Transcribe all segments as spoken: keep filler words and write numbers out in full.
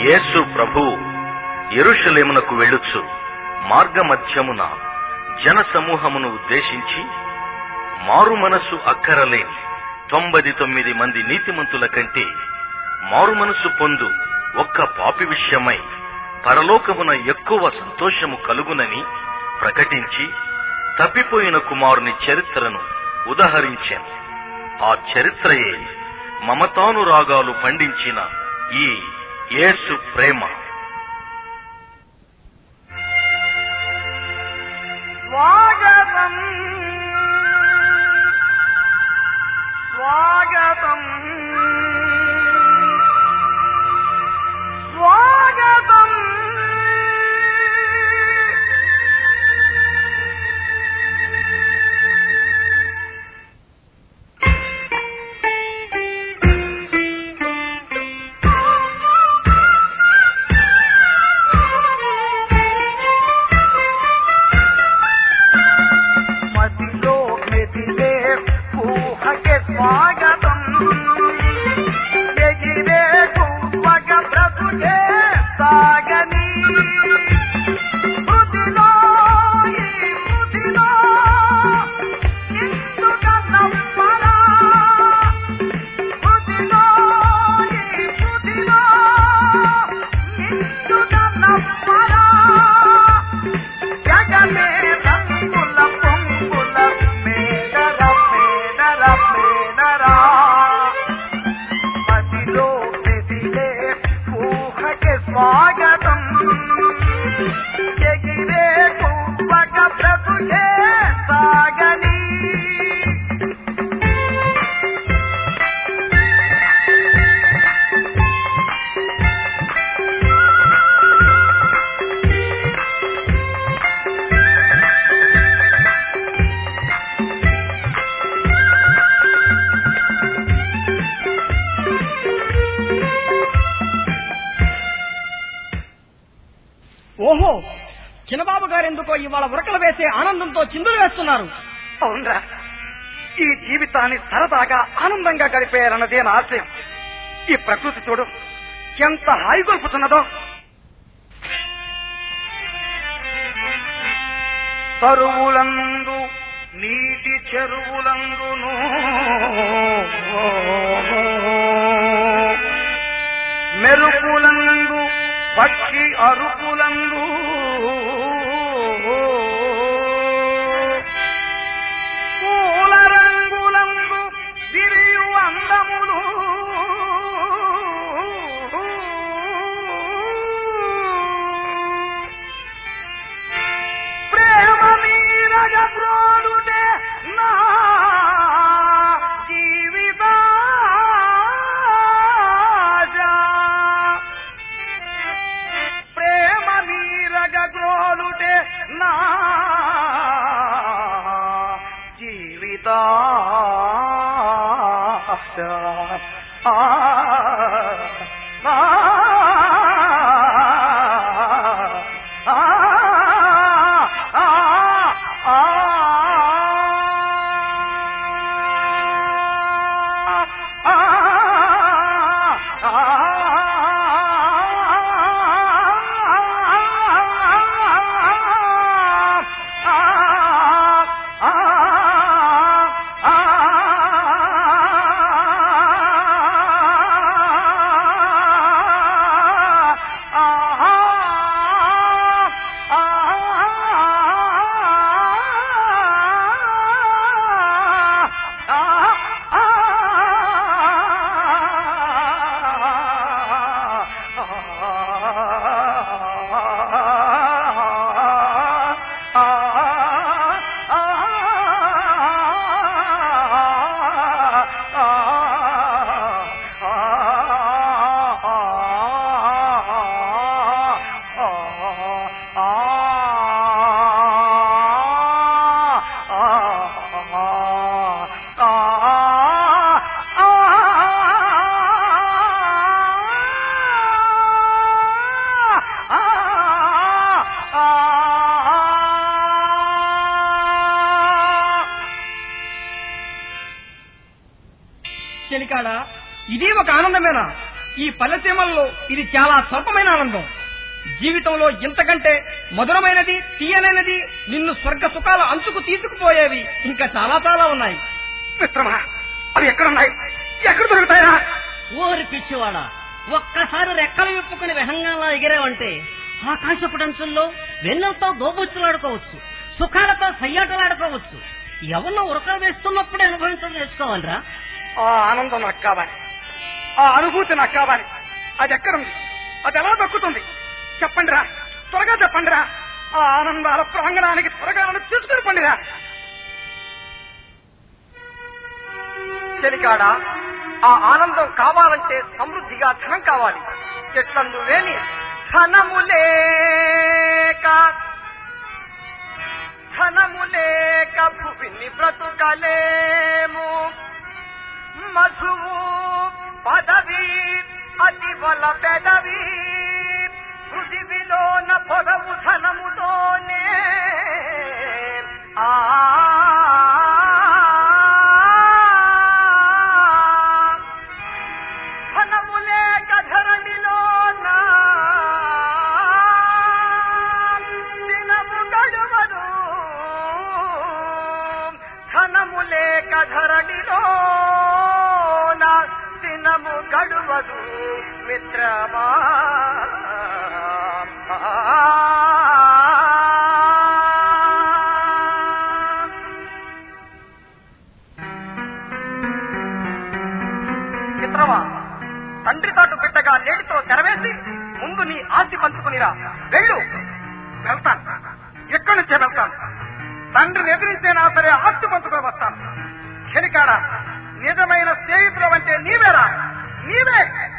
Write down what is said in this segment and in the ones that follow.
యేసు ప్రభువు యెరూషలేమునకు వెళ్ళుచు మార్గమధ్యమున జన సమూహమును ఉద్దేశించి, మారు మనసు అక్కరలేని తొంభై తొమ్మిది మంది నీతిమంతుల కంటే మారు మనసు పొందు ఒక్క పాపి విషయమై పరలోకమున ఎక్కువ సంతోషము కలుగునని ప్రకటించి తప్పిపోయిన కుమారుని చరిత్రను ఉదహరించాను. ఆ చరిత్రయే మమతానురాగాలు పండించిన ఈ యేసు ప్రేమ. స్వాగతం స్వాగతం స్వాగతం ఓహో, చిన్నబాబు గారెందుకో ఇవాళ ఉరకలు వేసే ఆనందంతో చిందులు వేస్తున్నారు. అవునరా, ఈ జీవితాన్ని సరదాగా ఆనందంగా గడిపేయాలన్నదే నా ఆశయం. ఈ ప్రకృతి చూడు ఎంత హాయిగొల్పుతున్నదో. తరువులందు నీటి చెరువులందును మెరుపులందు పక్షి అరుపులందు పూల రంగులందు విరియు అందములు ప్రేమ మీరగ ప్రోడుటే నా జీవిత ప్రేమ మీరగ ప్రోడుటే నా జీవిత ఆ చెలికాడా, ఇది ఒక ఆనందమేనా? ఈ పల్లెసీమల్లో ఇది చాలా స్వల్పమైన ఆనందం. జీవితంలో ఇంతకంటే మధురమైనది, తీయనైనది, నిన్ను స్వర్గ సుఖాల అంచుకు తీసుకుపోయేవి ఇంకా చాలా చాలా ఉన్నాయి. మిత్రమా, అవి ఎక్కడున్నాయి? ఎక్కడ దొరుకుతాయా? ఓరి పిచ్చివాడా, ఒక్కసారి రెక్కలు విప్పుకుని విహంగంలా ఎగిరేవంటే ఆకాశపుడంచుల్లో వెన్నెలతో దోబుచ్చులాడుకోవచ్చు, సుఖాలతో సయ్యాటలాడుకోవచ్చు. ఎవరినో ఉరకలు వేస్తున్నప్పుడే అనుభవించడం నేర్చుకోవాలిరా. ఆ ఆనందం నాకు కావాలి, ఆ అనుభూతి నాకు కావాలి. అది ఎక్కడుంది? అది ఎలా దక్కుతుంది? చెప్పండి రా, త్వరగా చెప్పండి రా. ఆ ఆనందాల ప్రాంగణానికి త్వరగా తీసుకుని పండిరా. చెలికాడా, ఆ ఆనందం కావాలంటే సమృద్ధిగా ధనం కావాలి. చెట్లందు లేని ధనము లేక ధనము లేక భూమిని బ్రతుకలేము. మధువు పదవి అతి బల పెదవి పృథివిలోన పొడవు ధనముతోనే. ఆ ధనము లేక ధరణిలోన దినము గడువదు. ధనము లేక ధరణిలోన దినము గడువదు మిత్రమా. మిత్రమా, తండ్రి తాటు బిడ్డగా నేటితో తెరవేసి ముందు నీ ఆస్తి పంచుకునిరా. వెళ్ళు. వెళ్తాను, ఎక్కడి నుంచే వెళ్తాను. తండ్రిని ఎదిరించేనా సరే ఆస్తి పంచుకొని వస్తాను. క్షణికాడ, నిజమైన స్నేహితులు అంటే నీవేరా, నీవే.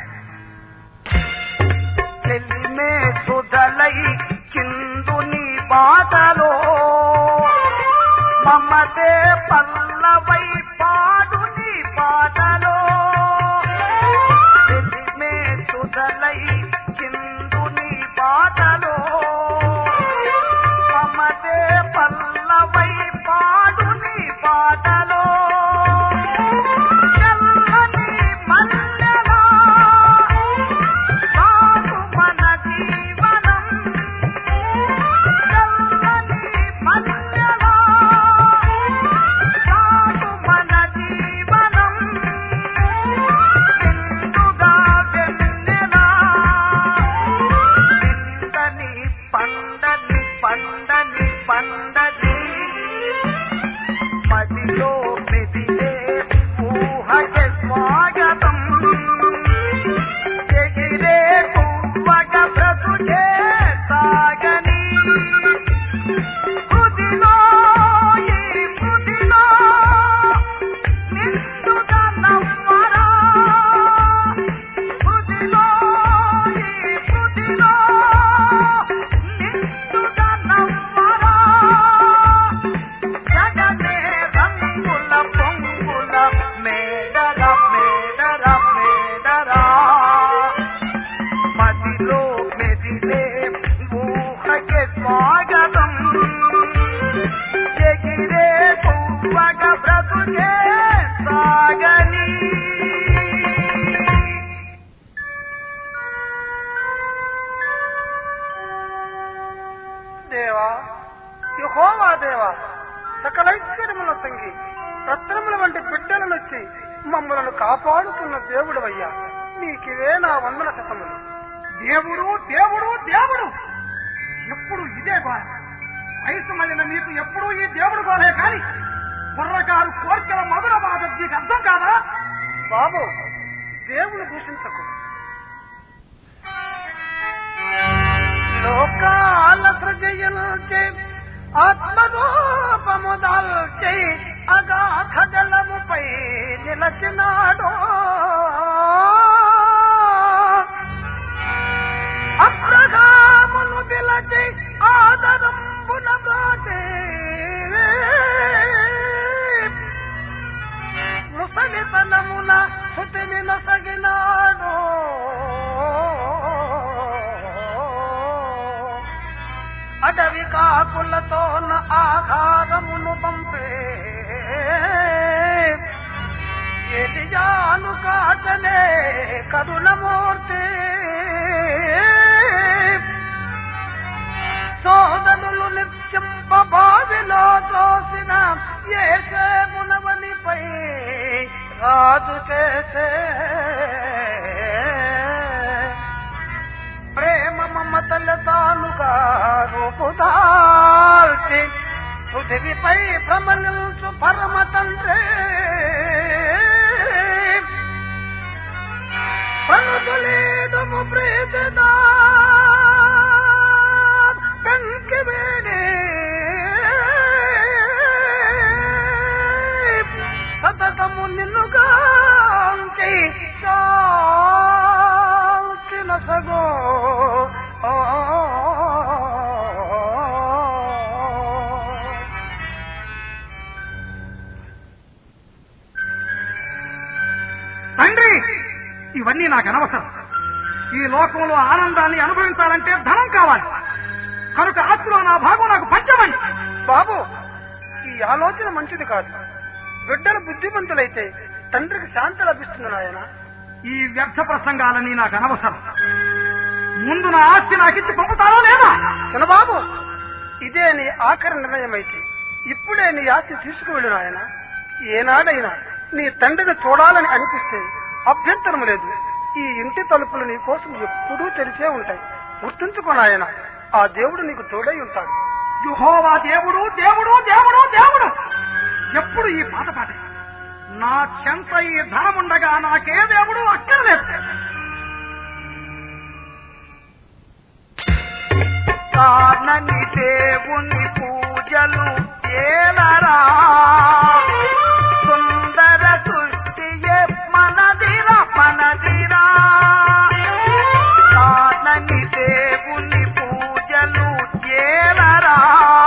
చెల్లిమే సుధలై కిందు నీ బాటలో మమతే పల్లవై పాడు నీ పాటలో. చెల్లిమే సుధలై కిందు నీ బాటలో మమతే పల్లవై పాడు నీ పాటలో. దేవా, యెహోవా దేవా, సకలైశ్వర్యముల సంగి రత్నముల వంటి బిడ్డలనొచ్చి మమ్మలను కాపాడుతున్న దేవుడవయ్యా, నీకివే నా వందన శతములు. దేవుడు దేవుడు దేవుడు ఎప్పుడు ఇదే గోల. వయసు మళ్ళిన మీకు ఎప్పుడూ ఈ దేవుడు గోలే కాని కుర్రకారు కోరికల మధుర బాధ నీకు అర్థం కాదా? బాబు, దేవుని దూషించకు. లోకాల సృజయుల్చే ఆత్మరూపము దాల్చే అగాధ జలముపై నిలచినాడో. అబ్రహామును పిలచి ఆదరంబున బ్రాచే ముసలితనమున సుతిని నొసగినాడో. అడవి కాకులతోన ఆహారమును పంపే ఎలియాను కాచనే కరుణమూర్తి సోదరులు నిత్యంప బావిలో తోసిన ఏసే మునవనిపై రాజు చేసే ప్రేమ మమతల తానుగా రూపుదాల్చి పృథివిపై భ్రమణించు పరమ తండ్రి పనుదులేదము ప్రీతిదా కంకి వేడి సతతము నిన్నుగాంకి శాంతి నసగో తండ్రి, ఇవన్నీ నాకు అనవసరం. ఈ లోకంలో ఆనందాన్ని అనుభవించాలంటే ధనం కావాలి. కనుక ఆస్తిలో నా భాగం నాకు పంచమండి. బాబు, ఈ ఆలోచన మంచిది కాదు. బిడ్డలు బుద్ధిమంతులైతే తండ్రికి శాంతి లభిస్తుంది నాయన. ఈ వ్యర్థ ప్రసంగాలని నాకు అనవసరం. ముందు నా ఆస్తి నాకిచ్చి పంపుతారో లేదా? చిన్నబాబు, ఇదే నీ ఆఖరి నిర్ణయం అయితే ఇప్పుడే నీ ఆస్తి తీసుకువెళ్ళు నాయన. ఏనాడైనా నీ తండ్రిని చూడాలని అనిపిస్తే అభ్యంతరం లేదు. ఈ ఇంటి తలుపులు నీ కోసం ఎప్పుడూ తెరిచే ఉంటాయి. గుర్తుంచుకో నాయన, ఆ దేవుడు నీకు తోడై ఉంటాడు. యెహోవా దేవుడు, దేవుడు, దేవుడు, దేవుడు. ఎప్పుడు ఈ పాట పాట. నా చెంత ఈ ధనముండగా నాకే దేవుడు అక్కర్లేదు. కానని దేవుని పూజలు ఏలరా, సుందర సృష్టియే మనదిరా మనదిరా. కానని దేవుని పూజలు ఏలరా,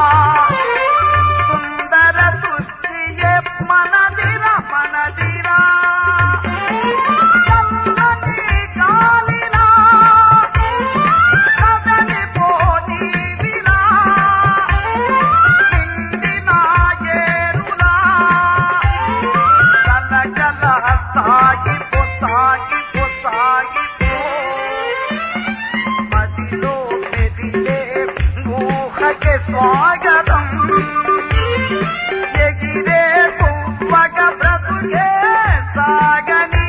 సుందర సృష్టియే మనదిరా మనదిరా. చల్లని గాలిలా కదలి పోనీవిలా, నిండిన ఏరులా గలగల సాగిపో సాగిపో సాగిపో. మదిలో మెదిలే ఊహకే స్వాగతం, ఎగిరే పువ్వగ బ్రతుకే సాగని.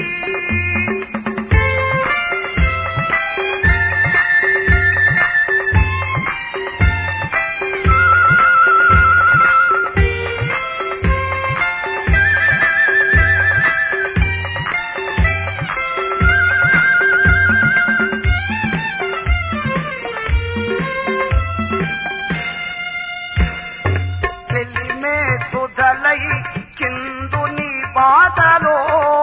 పెళ్లిమే సుధలై కిందు నీ బాధలో,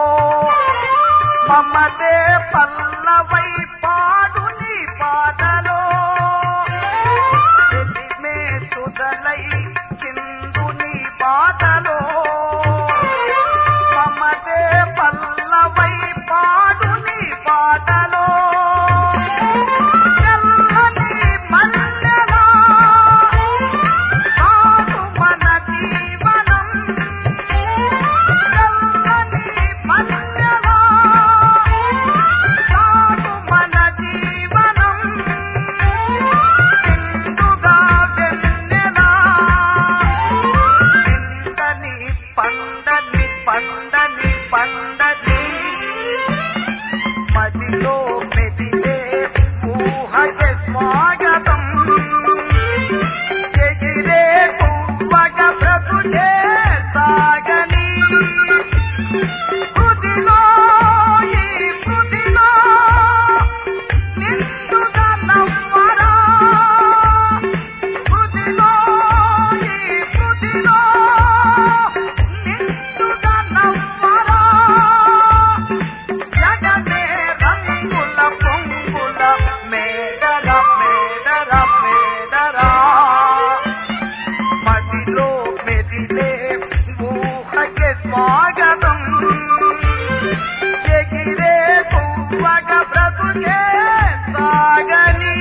మమతే పల్లవై పాడు నీ బాధలో. పెళ్లిమే సుధలై కిందు నీ బాధలో, మమతే పల్లవై పాడు నీ బాధలో. చల్లని మల్లెలా కాదు మన జీవనం, చల్లని మల్లెలా కాదు మన జీవనం. నిండుగా వెన్నెలా నిండని పండని పండని పండని. మదిలో మెదిలే ఊహకే స్వాగతం, ఎగిరే పువ్వగ బ్రతుకే సాగని. హృదిలో ఈ హృదిలో నిండుగా నవ్వరా, హృదిలో ఈ హృదిలో నిండుగా నవ్వరా. జగమే రంగుల పొంగుల మేడర మేడర మేడరా. మదిలో మెదిలే ఊహకే స్వాగతం, ఎగిరే పువ్వగ బ్రతుకే సాగని.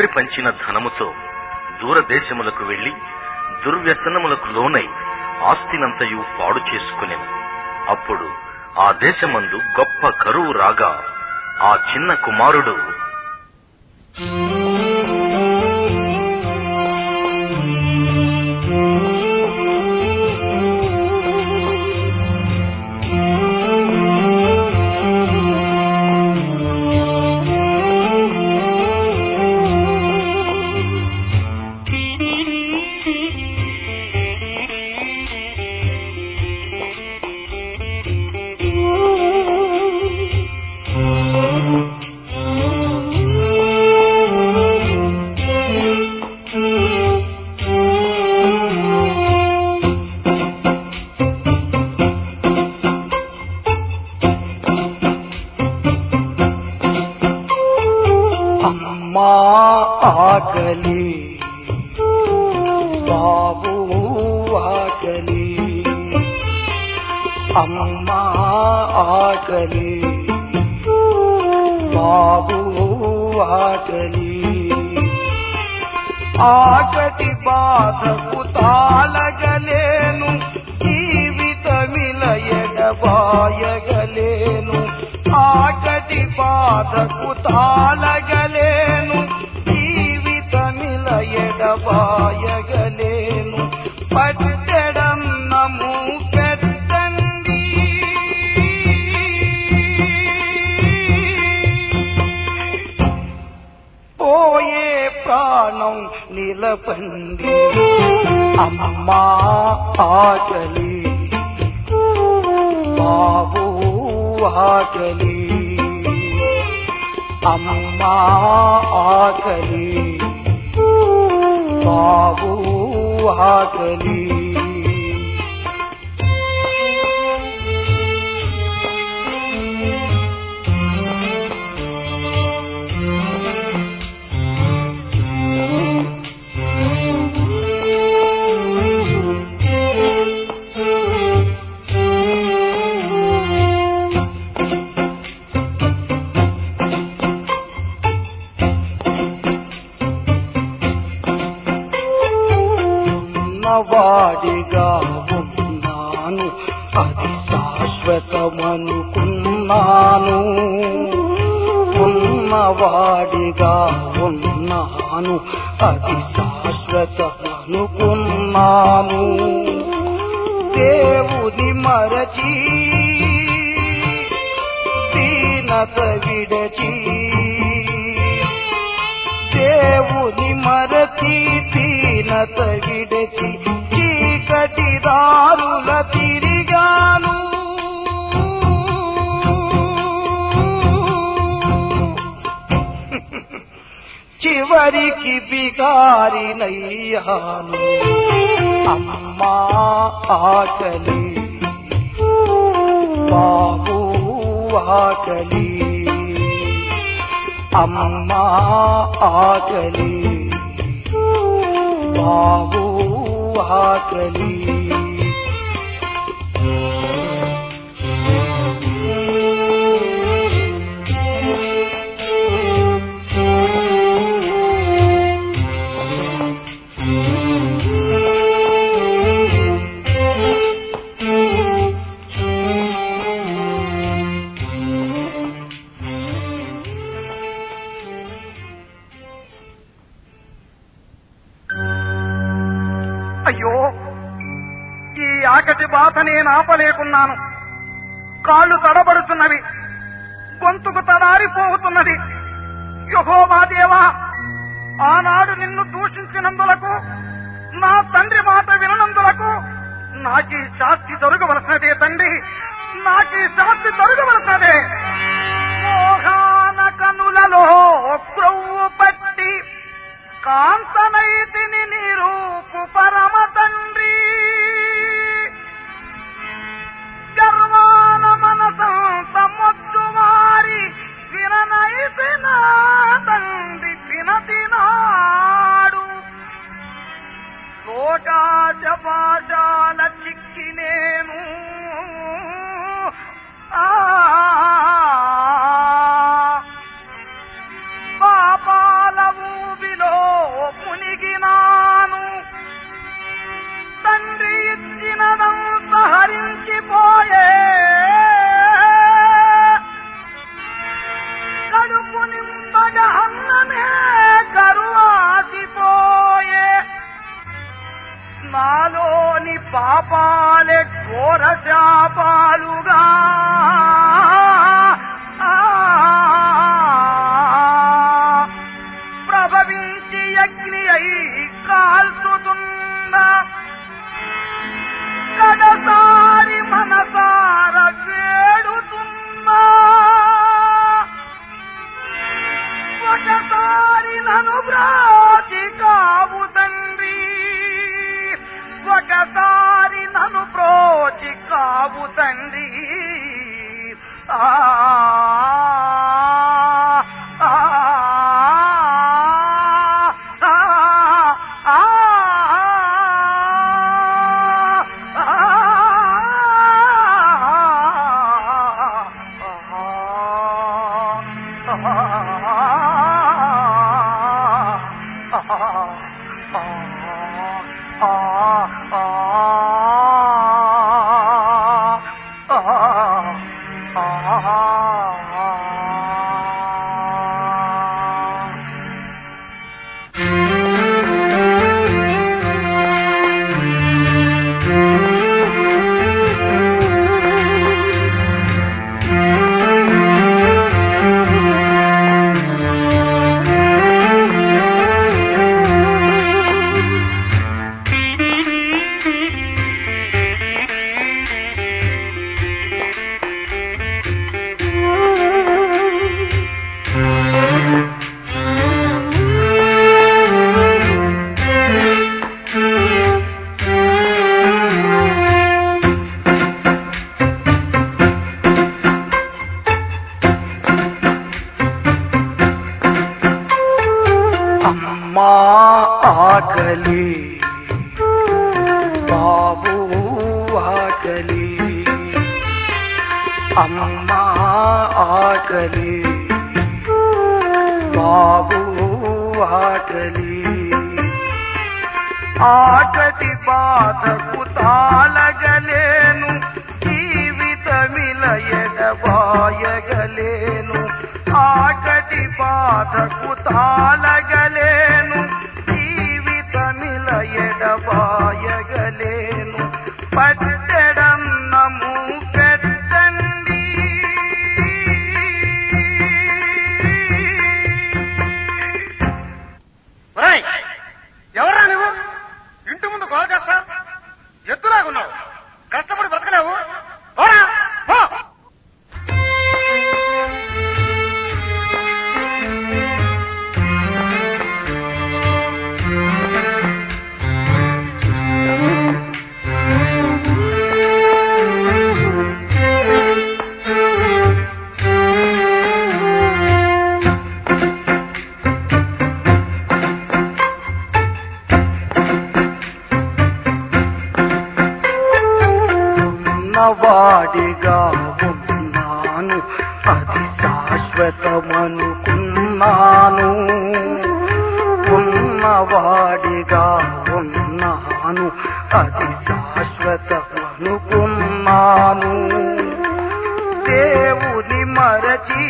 పంచిన ధనముతో దూరదేశములకు వెళ్లి దుర్వ్యసనములకు లోనై ఆస్తినంతయు పాడు చేసుకునెను. అప్పుడు ఆ దేశమందు గొప్ప కరువు రాగా ఆ చిన్న కుమారుడు ఆకలి బాబు ఆకలి అమ్మా ఆకలి బాబు ఆకలి ఆకటి బాధకు తాళగలేను జీవితమిల ఎడబాయగలేను ఆకటి బాధకు తాళగలేను జీవితమిల ఎడబాయగలేను పట్టెడన్నము పెట్టండి పోయే ప్రాణం నిలపండి అమ్మా ఆకలి బాబు ఆకలి అమ్మా ఆకలి బాబు ఆకలి వాడిగా ఉన్నాను అది శాశ్వతమనుకున్నాను ఉన్నవాడిగా ఉన్నాను అది శాశ్వతమనుకున్నాను దేవుని మరచి దీనత విడచి దేవుని మరచి దీనత విడచి చీకటి దారుల తిరిగాను చివరికి బిగారినయ్యాను అమ్మా ఆకలి బాబు ఆకలి అమ్మా ఆకలి బాబు ఆకలి అయ్యో ఈ ఆకటి బాధ నేను ఆపలేకున్నాను. కాళ్ళు తడబడుతున్నవి, గొంతుకు తడారిపోతున్నది. యెహోవా దేవా, ఆనాడు నిన్ను దూషించినందులకు, నా తండ్రి మాట విననందులకు నాకీ శాస్తి దొరకవలసినదే తండ్రి, నాకీ శాస్తి దొరకవలసినదే. మోహాన కనులలో క్రొవ్వు పట్టి కాంతనైతిని నీరూపు పరమ తండ్రి, గర్వాన మనసంత మొద్దు మారి విననైతిన తండ్రి వినతినాడు. లోకాశ పాశాల చిక్కి నేను పాపాల ఊబిలో అగ్ని అయి కాల్చుతున్నా కడసారి మనసార వేడుతున్నా ఒకసారి నన్ను బ్రోచి కావు తండ్రి ఒకసారి నన్ను బ్రోచి కావు తండ్రి ఆ ఆకలి బాబు ఆకలి అమ్మా ఆకలి బాబు ఆకలి ఆకటి బాధకు తాళగలేను జీవితమిల ఎడబాయగలేను ఆకటి బాధకు తాళగలేను జీవితమిల ఎడబాయగలేను పట్టెడన్నము పెట్టండి ఎవరా నువ్వు ఇంటి ముందు గోల చేస్తా ఎద్దులాగున్నావు కష్టపడి బ్రతకలేవు వాడిగా ఉన్నాను అది శాశ్వతమనుకున్నాను ఉన్నవాడిగా ఉన్నాను అది శాశ్వతమనుకున్నాను దేవుని మరచి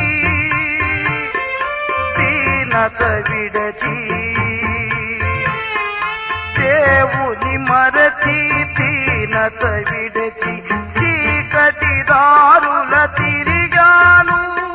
దీనత విడచి దేవుని మరచి దీనత విడచి చీకటి దారుల తిరిగాను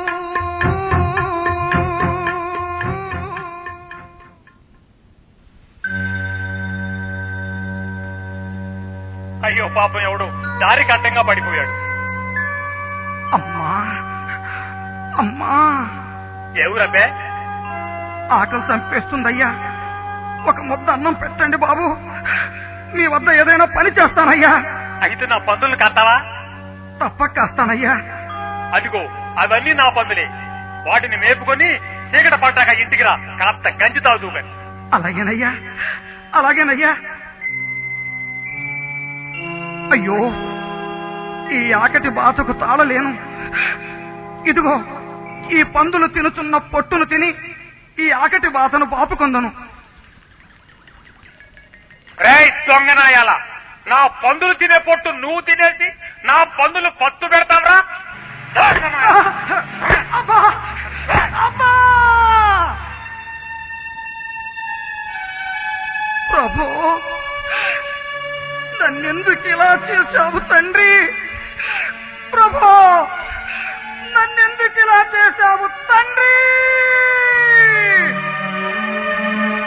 అయ్యో పాపం ఎవడు దారికి అడ్డంగా పడిపోయాడు. అమ్మా అమ్మా ఎవరబ్బే ఆకలి చంపేస్తుందయ్యా ఒక ముద్ద అన్నం పెట్టండి బాబు మీ వద్ద ఏదైనా పని చేస్తానయ్యా. అయితే నా పందులు కట్టావా? తప్పక కాస్తానయ్యా. అదిగో అవన్నీ నా పందులే, వాటిని మేపుకొని చీకట పడ్డాక ఇంటికి రా, కాస్త గంజి తాగుతూ గాని. అలాగేనయ్యా అలాగేనయ్యా. అయ్యో ఈ ఆకటి బాధకు తాళలేను. ఇదిగో ఈ పందులు తినుతున్న పొట్టును తిని ఈ ఆకటి బాధను పాపుకొందను. రేయ్ దొంగనాయాల, నా పందులు తినే పొట్టు నువ్వు తినేసి నా పందులు పత్తు పెడతాంరా. ప్రభు నన్నెందుకు ఇలా చేశావు తండ్రి? ప్రభు నన్నెందుకు ఇలా చేశావు తండ్రి?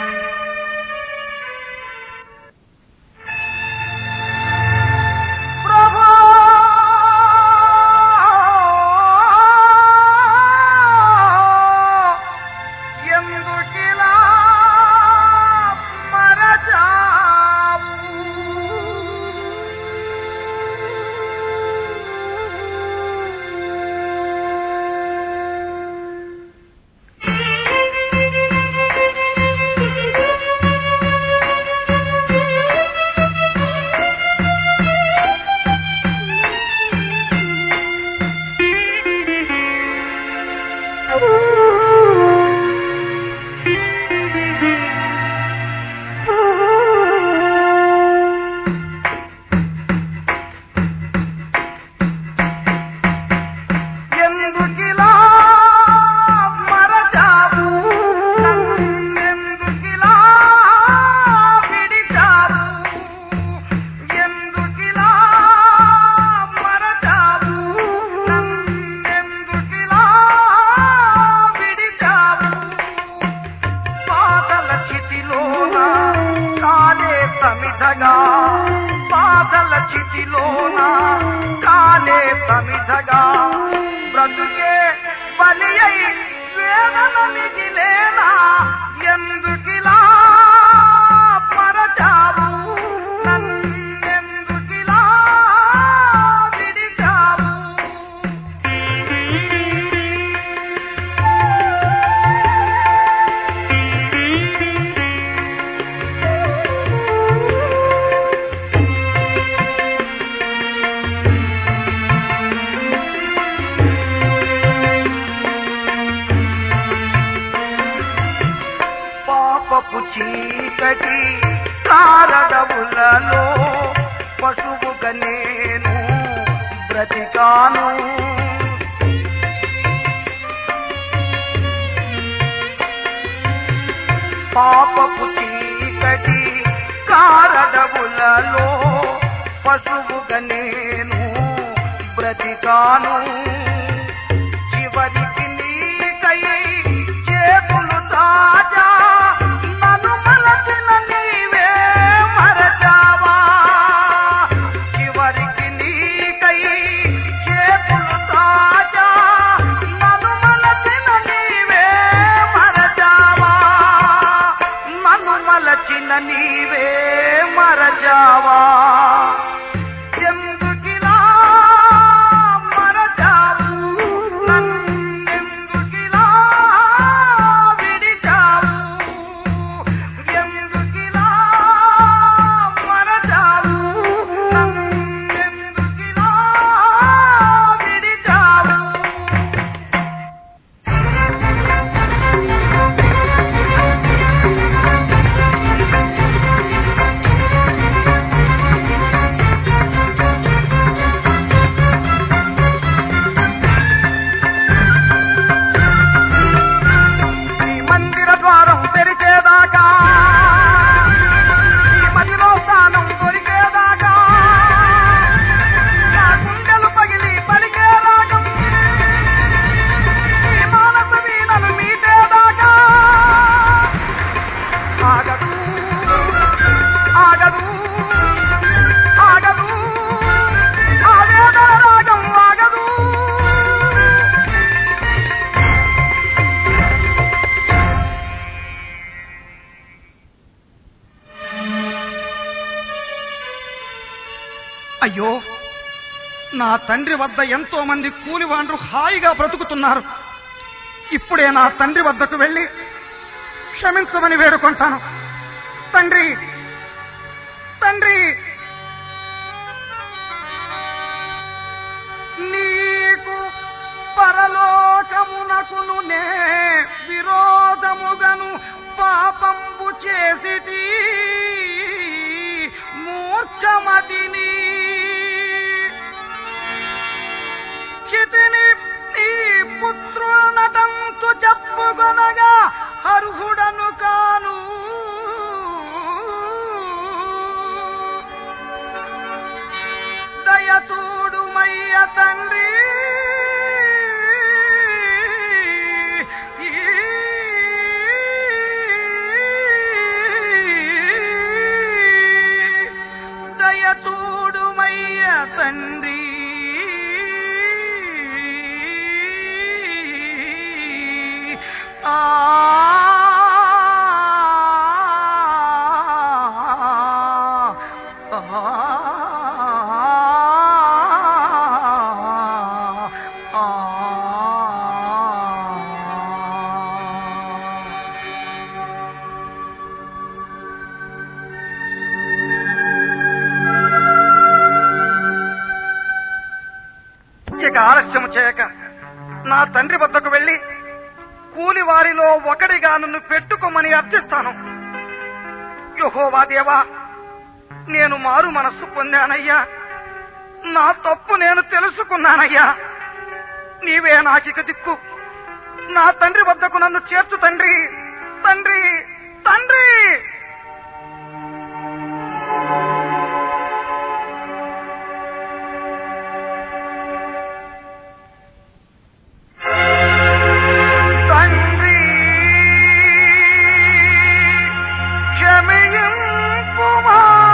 సమిధగా బాధల చితిలోన కాలే సమిధగా బ్రతుకే బలి అయి వేదన మిగిలేనా ఎందుకిలా మరచావు నన్నెందుకిలా విడిచావు పాపపు చీకటి కారడవులలో పశువుగా నేను బ్రతికాను పాపపు చీకటి కారడవులలో పశువుగా నేను బ్రతికాను చివరికి నీకై చేతులు తాజా నన్ను మలచిన నీవే మరచావా చివరికి నీకై చేతులు తాజా నన్ను మలచిన నీవే మరచావా నన్ను మలచిన నీవే మరచావా ఎందుకిలా మరచావు నన్నెందుకిలా విడిచావు ఎందుకిలా మరచావు నన్నెందుకిలా విడిచావు ఈ మందిర ద్వారం తెరిచేదాకా ఈ మదిలో స్థానం దొరికేదాకా నా గుండెలు పగిలి పలికే రాగం ఈ మానస వీణను మీటేదాకా ఆగదు ఆగదు ఆగదు ఆ వేదన రాగం ఆగదు అయ్యో నా తండ్రి వద్ద ఎంతో మంది కూలివాండ్రు హాయిగా బ్రతుకుతున్నారు ఇప్పుడే నా తండ్రి వద్దకు వెళ్ళి క్షమించమని వేడుకుంటాను తండ్రి తండ్రి నీకు పరలోకమునకును నే విరోధముగను పాపంబు చేసితి మూర్ఛమతిని చితిని నీ పుత్రునటంతు చెప్పుకొనగా అర్హుడను కాను దయతోడుమయ్య తండ్రి దయతోడుమయ్య తండ్రి ఆ ఇక ఆలస్యం చేయక నా తండ్రి వద్దకు వెళ్లి కూలి వారిలో ఒకడిగా నన్ను పెట్టుకోమని అర్థిస్తాను. యెహోవా దేవా, నేను మారు మనస్సు పొందానయ్యా. నా తప్పు నేను తెలుసుకున్నానయ్యా. నీవే నాకిక దిక్కు. నా తండ్రి వద్దకు నన్ను చేర్చు తండ్రి, తండ్రి, తండ్రి. తండ్రి క్షమింపుమా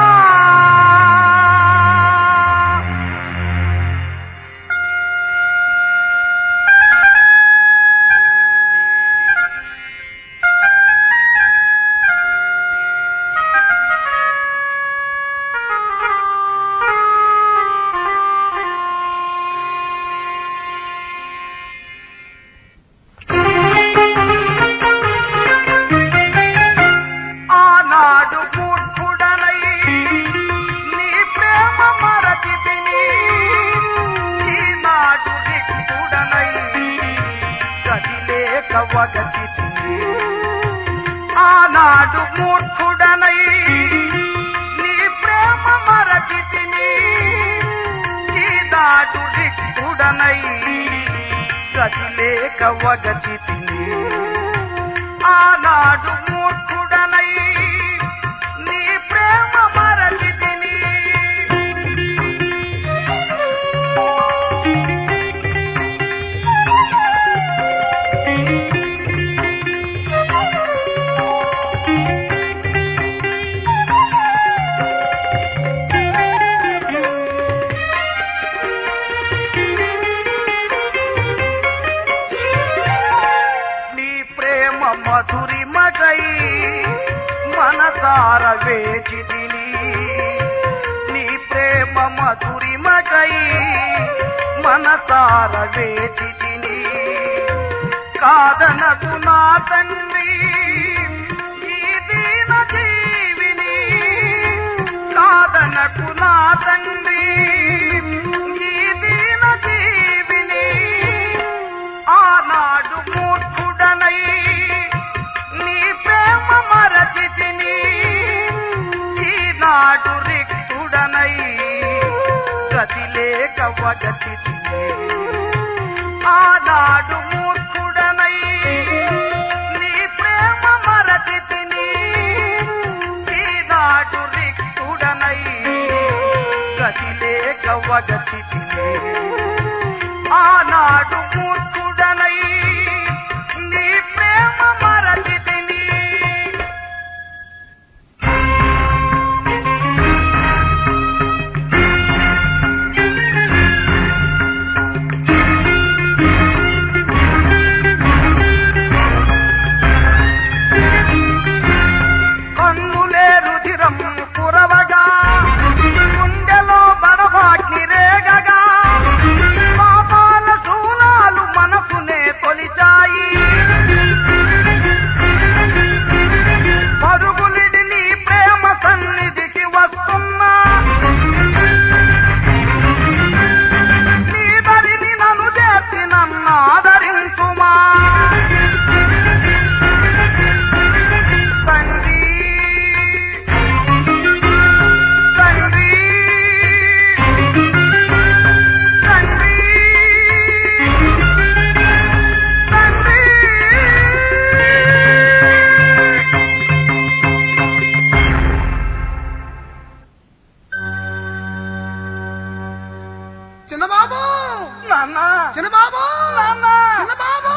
వగచితిని. ఆనాడు మూర్ఖుడనై నీ ప్రేమ మరచితిని, ఈనాడు రిక్తుడనై గతిలేక వగచితిని. ఆనాడు మూర్ఖుడనై నీ ప్రేమ మరచితిని. మధురిమకై మనసార వేచితిని, నీ ప్రేమ మధురిమకై మనసార వేచితిని. కాదనకు నా తండ్రి ఈ దీన జీవిని, కాదనకు నా తండ్రి ఈ దీన జీవిని. ఆనాడు మూర్ఖుడనై నీ ప్రేమ మరచితిని, ఈనాడు రిక్తుడనై గతిలేక వగచితిని. ఆనాడు మూర్ఖుడనై నీ ప్రేమ మరచితిని, ఈనాడు రిక్తుడనై గతిలేక వగచితిని. ఆనాడు మూర్ఖుడనై నీ ప్రేమ మరచితిని. కన్నులే రుధిరం కురవగా, గుండెలో బడబాకి రేగగా, పాపాల శూలాలు మనసునే తొలిచాయి. పరుగులిడి నీ ప్రేమ సన్నిధికి వస్తున్నా, నీ దరిని నన్ను చేర్చి నన్ను ఆదరించుమా. తండ్రి తండ్రి తండ్రి తండ్రి. చిన్నబాబు నాన్న చిన్నబాబు నాన్న చిన్నబాబు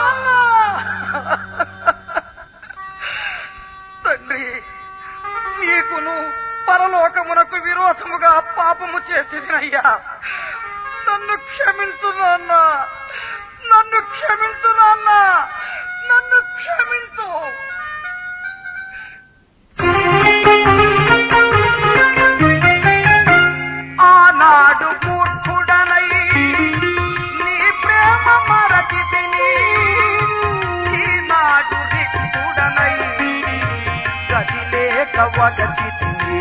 తండ్రి, నీకును పరలోకమునకు విరోధముగా పాపము చేసినయ్యా. నన్ను క్షమించు నాన్న, నన్ను క్షమించు నాన్న, నన్ను క్షమించు. ఆనాడు మూర్ఖుడనై నీ ప్రేమ మరచితిని, ఈనాడు రిక్తుడనై గతిలేక వగచితిని.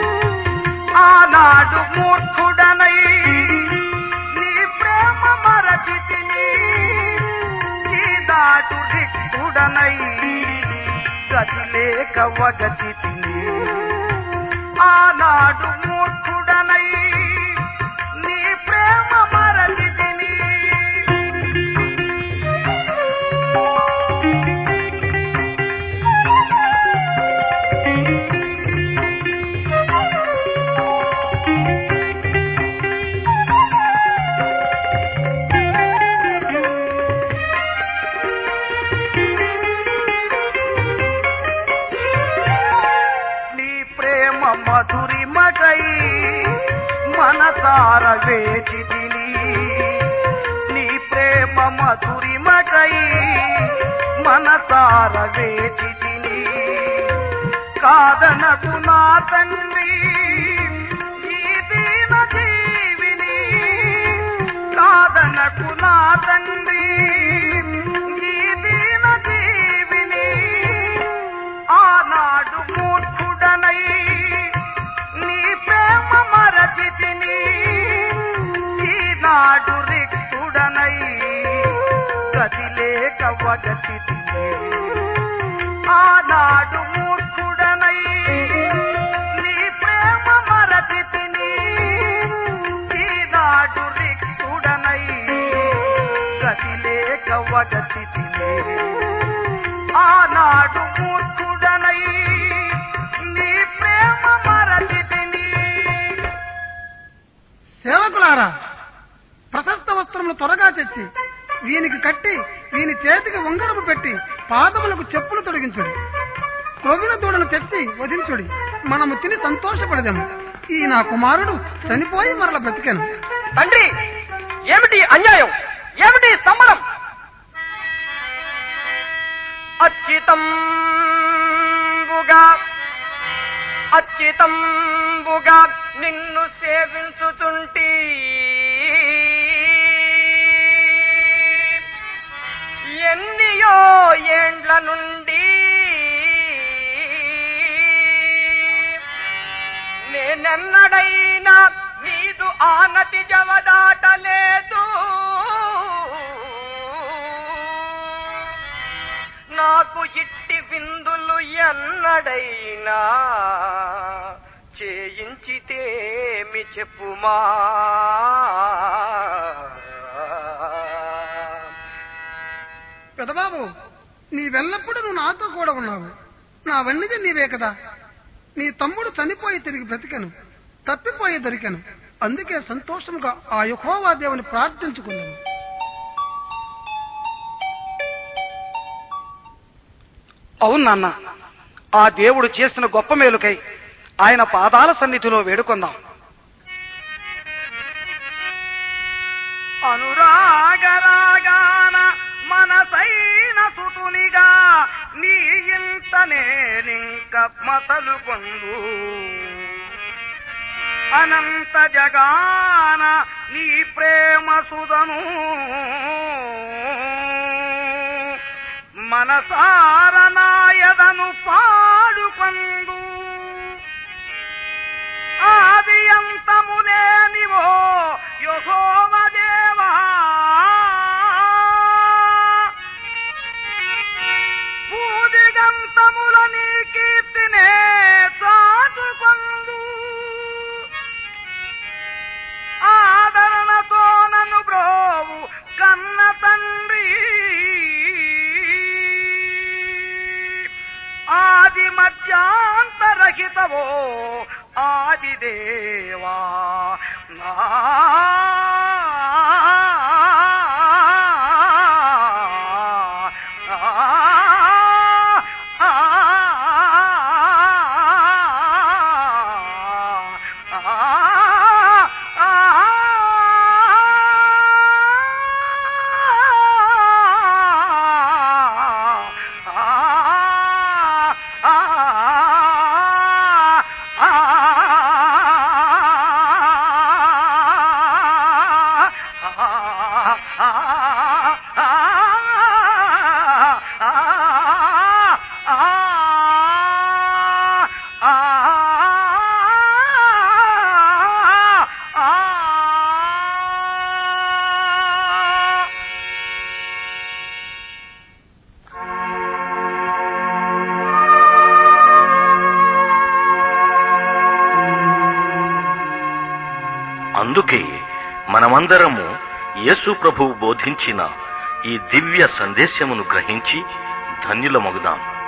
ఆనాడు మూర్ఖుడనై నీ ప్రేమ మరచితిని, ఈనాడు రిక్తుడనై గతిలేక వగచితిని. ఆనాడు మూర్ఖుడనై నీ ప్రేమ మరచితిని. నీ ప్రేమ మధురిమకై మనసార వేచితిని, నీ ప్రేమ మధురిమకై మనసార వేచితిని. కాదనకు నా తండ్రి ఈ దీన జీవిని, కాదనకు నా తండ్రి ఈ దీన జీవిని. ఆనాడు మూర్ఖుడనై నీ ప్రేమ మరచితిని, ఈనాడు రిక్తుడనై గతిలేక వగచితిని. వగచితినే ఆనాడు మూర్ఖుడనై నీ ప్రేమ మరచితిని. సేవకులారా, ప్రశస్త వస్త్రములు త్వరగా తెచ్చి వీనికి కట్టి వీని చేతికి ఉంగరము పెట్టి పాదములకు చెప్పులు తొలగించుడి. క్రొవ్విన దూడను తెచ్చి వధించుడి. మనము తిని సంతోషపడదాము. ఈ నా కుమారుడు చనిపోయి మరల బ్రతికాను. తండ్రి, ఏమిటి అన్యాయం? ఏమిటి సమ్మరం? అచ్యుతంబుగా అచ్యుతంబుగా నిన్ను సేవించుచుంటి ఎన్నియో ఏండ్ల నుండి నేనెన్నడైనా నీదు ఆనతి జవదాటలేదు. నాకు ఇట్టి విందులు ఎన్నడైనా చేయించితేమి చెప్పుమా. పెదబాబు, నీవెల్లప్పుడూ నువ్వు నాతో కూడా ఉన్నావు. నా వన్నిది నీవే కదా. నీ తమ్ముడు చనిపోయి తిరిగి బ్రతికెను, తప్పిపోయి దొరికెను. అందుకే సంతోషంగా ఆ యెహోవా దేవుని ప్రార్థించుకున్నాను. అవును నాన్న, ఆ దేవుడు చేసిన గొప్ప మేలుకై ఆయన పాదాల సన్నిధిలో వేడుకొందాం. అనురాగరాగాన మనసైన సుతునిగా నీ ఇంత నేనింక మసలు కొందు అనంత జగాన నీ ప్రేమ సుధను మనసార నాయదను పాడుకొందు. ఆది అంతములేనివో యెహోవా దేవా, భూదిగంతముల నీ కీర్తినే చాటుకొందు. ఆదరణతో నన్ను బ్రోవు కన్న తండ్రి, ఆది మధ్యాంతరహితవో ఆది దేవా నా అందుకే మనమందరము యేసు ప్రభువు బోధించిన ఈ దివ్య సందేశమును గ్రహించి ధన్యులమగుదాం.